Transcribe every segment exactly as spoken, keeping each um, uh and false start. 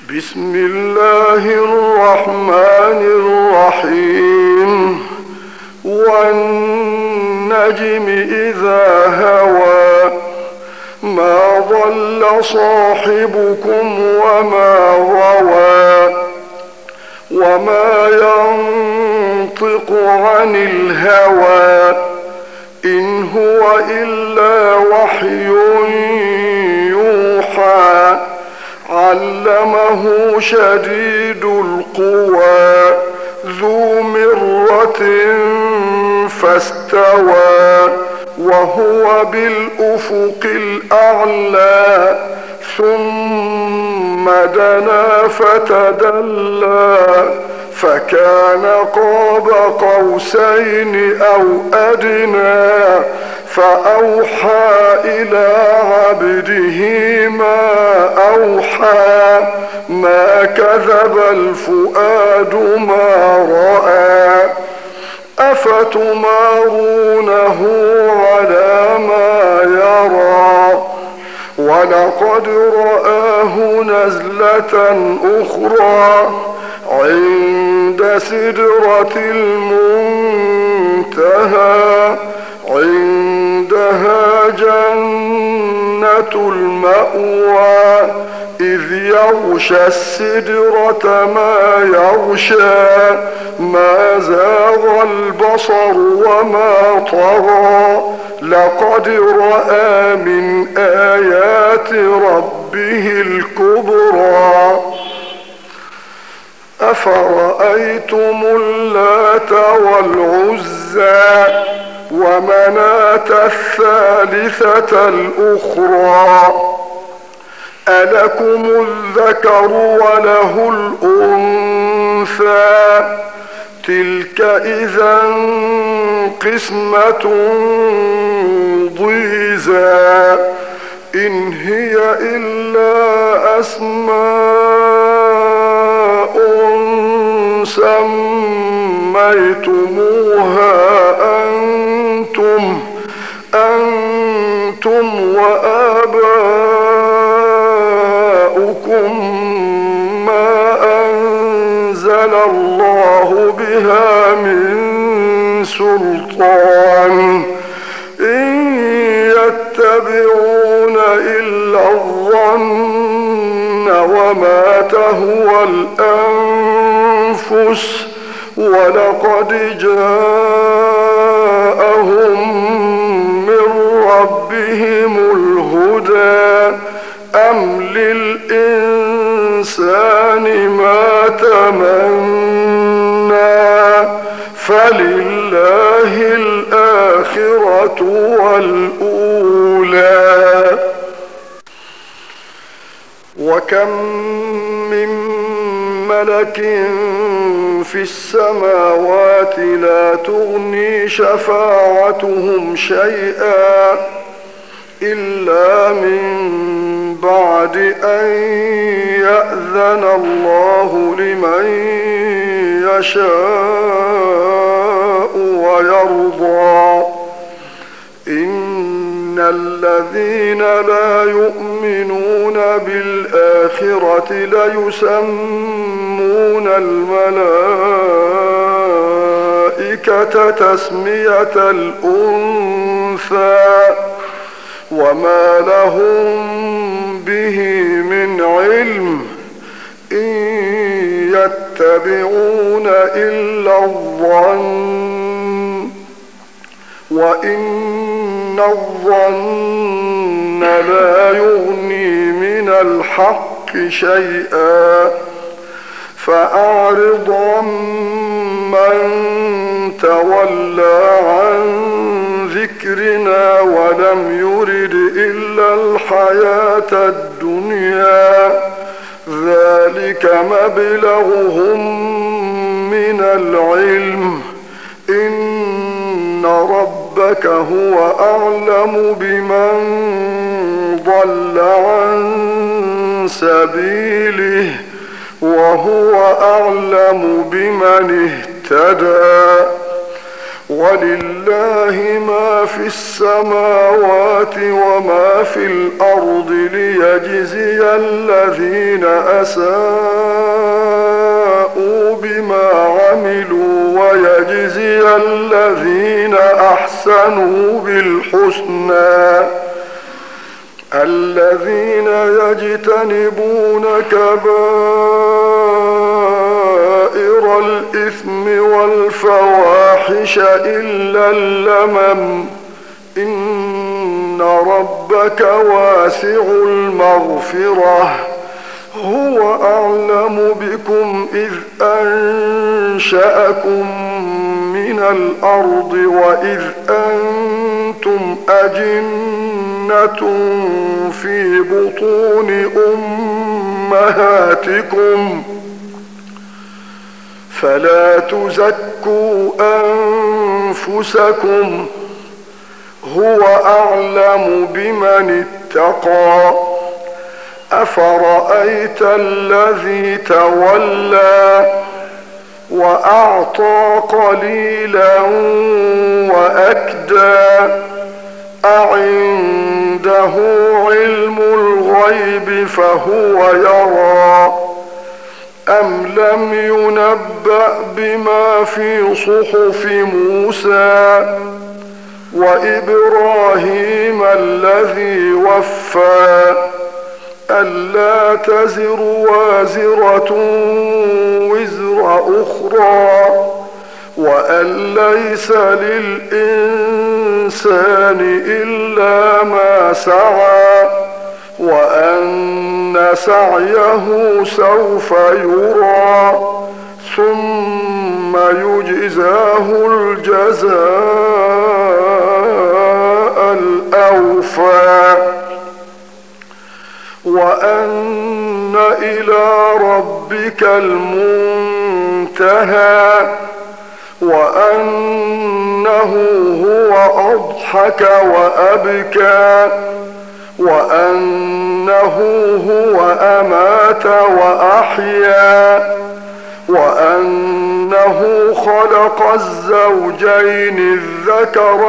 بسم الله الرحمن الرحيم والنجم إذا هوى ما ضل صاحبكم وما غوى وما ينطق عن الهوى إن هو إلا وحي يوحى علمه شديد القوى ذو مرة فاستوى وهو بالأفق الأعلى ثم دنا فتدلى فكان قاب قوسين أو أدنى فأوحى إلى عبده ما أوحى ما كذب الفؤاد ما رأى أفتمارونه على ما يرى ولقد رآه نزلة أخرى عند سدرة المنتهى عندها جنة المأوى إذ يغشى السدرة ما يغشى ما زاغ البصر وما طغى لقد رأى من آيات ربه الكبرى أفرأيتم اللات والعزى ومناة الثالثة الأخرى ألكم الذكر وله الأنثى تلك إذا قسمة ضيزى إن هي إلا أسماء سميتموها أنتم أنتم وآباؤكم ما أنزل الله بها من سلطان إن يتبعون إلا الظن وما تهوى الأنفس ولقد جاءهم من ربهم الهدى أم للإنسان ما تمنى فلله الآخرة والأولى وكم من ملك في السماوات لا تغني شفاعتهم شيئا إلا من بعد أن يأذن الله لمن يشاء ويرضى إن الذين لا يؤمنون بالآخرة ليسمون الملائكة تسمية الأنثى وما لهم به من علم إن يتبعون إلا الظن وإن الظن لا يغني من الحق شيئا فأعرض عمن تولى عن ذكرنا ولم يرد إلا الحياة الدنيا ذلك مبلغهم من العلم إن ربك هو أعلم بمن ضل عن سبيله وهو أعلم بمن اهتدى ولله ما في السماوات وما في الأرض ليجزي الذين أساءوا بما عملوا ويجزي الذين أحسنوا بالحسنى الذين يجتنبون كبائر الإثم والفواحش إلا اللمم إن ربك واسع المغفرة هو أعلم بكم إذ أنشأكم من الأرض وإذ أنتم أجنة في بطون أمهاتكم فلا تزكوا أنفسكم هو أعلم بمن اتقى أفرأيت الذي تولى وأعطى قليلا وأكدى أعنده علم الغيب فهو يرى أم لم ينبأ بما في صحف موسى وإبراهيم الذي وفى ألا تزر وازرة وزر أخرى وأن ليس للإنسان إلا ما سعى وأن سعيه سوف يرى ثم يجزاه الجزاء الأوفى وأن إلى ربك المنتهى وأنه هو أضحك وأبكى وأنه هو أمات وأحيا وأنه خلق الزوجين الذكر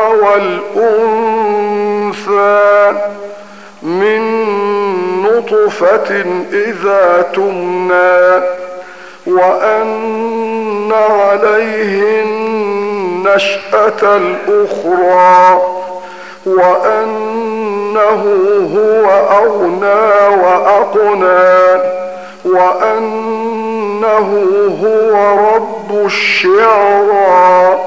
والأنثى من نطفة إذا تمنى وأن عليه النشأة الأخرى وأنه هو أغنى وأقنى وأنه هو رب الشعرى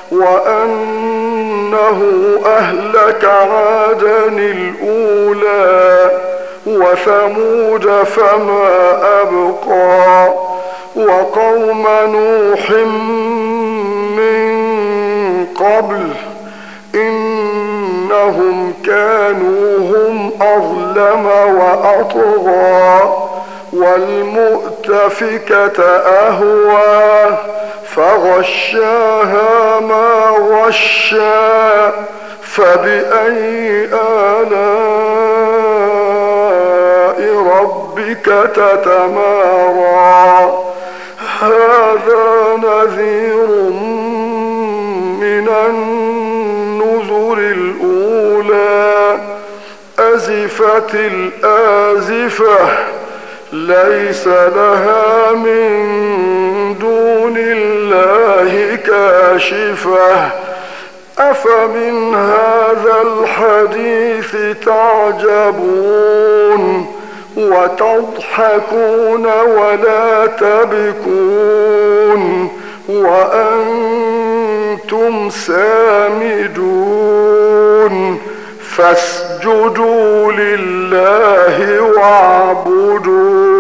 وأنه أهلك عادا الأولى وثمود فما أبقى وقوم نوح من قبل إنهم كانوا هم أظلم وأطغى والمؤتفكة أهوى فغشاها ما غشى فبأي آلاء ربك تتمارى هذا نذير من النذر الأولى أزفت الآزفة ليس لها من دون الله كاشفة أفمن هذا الحديث تعجبون وتضحكون ولا تبكون وأنتم سامدون فاسجدوا لله واعبدوا